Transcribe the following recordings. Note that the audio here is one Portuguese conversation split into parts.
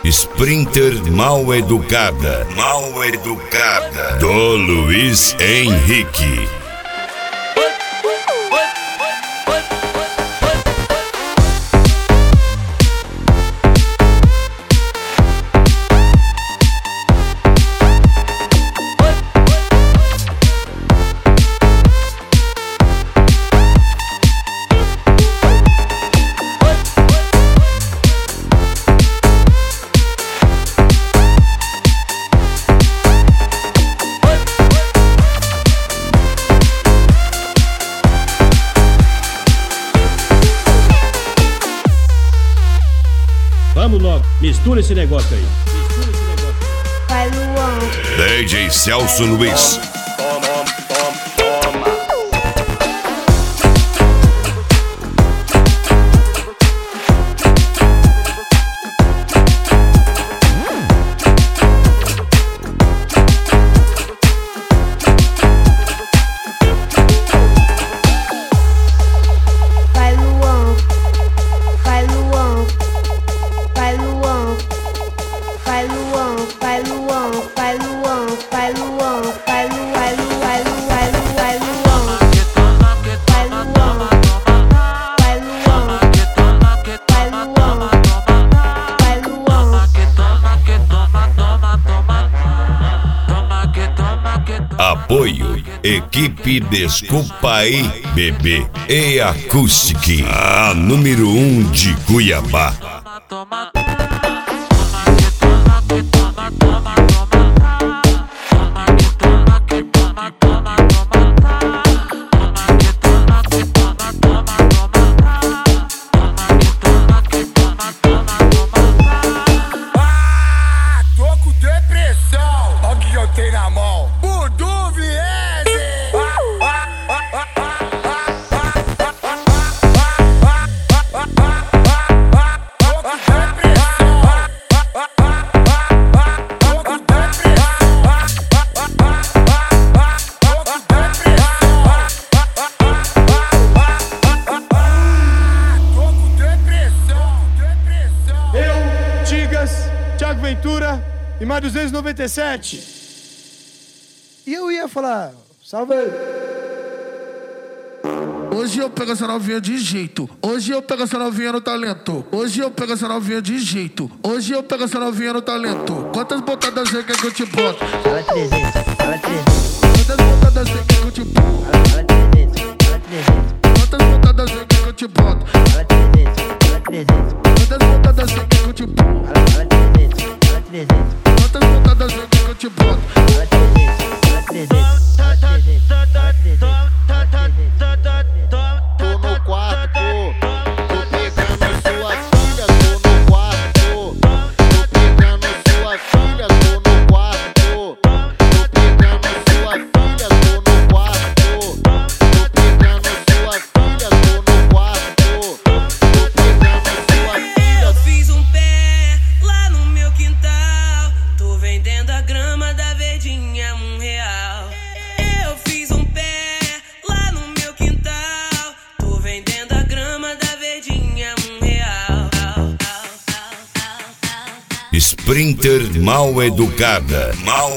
Sprinter Mal Educada. Do Luiz Henrique. Vamos logo, mistura esse negócio aí. Vai, Luan. DJ Celso Luiz. Apoio, equipe Desculpa Aí Bebê e Acoustic, a número 1 de Cuiabá. Tô com depressão, olha o que eu tenho na mão. Thiago Ventura e mais 297. E eu ia falar, salve aí. Hoje eu pego essa novinha de jeito. Hoje eu pego essa novinha no talento. Hoje eu pego essa novinha de jeito. Hoje eu pego essa novinha no talento. Quantas botadas você quer que eu te boto? Fala 300, fala 300. Quantas botadas você quer que eu te boto? Fala 300, fala 300. Quantas botadas você quer que eu te boto? Fala 300, fala 300. Quantas botadas você quer que eu te boto? Fala 300, fala 300. Quantas botadas você quer que eu te boto? Fala 300, fala 300. Fala 300, fala 300. Tô no quarto, tô pegando sua filha, tô no quarto. Tô pegando sua filha, tô no quarto. Tô pegando sua filha, tô no quarto. Tô pegando sua filha, tô no quarto. Tô pegando sua filha. Eu fiz um pé lá no meu quintal. Tô vendendo a grama da verdinha R$1. Eu fiz um pé lá no meu quintal. Tô vendendo a grama da verdinha R$1. Sprinter Mal Educada.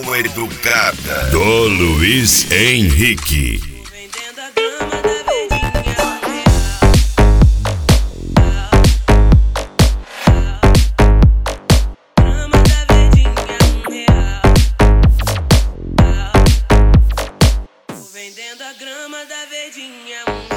Do Luiz Henrique. Tô vendendo a grama da verdinha R$1. Grama da verdinha R$1. Tô vendendo a grama da verdinha R$1.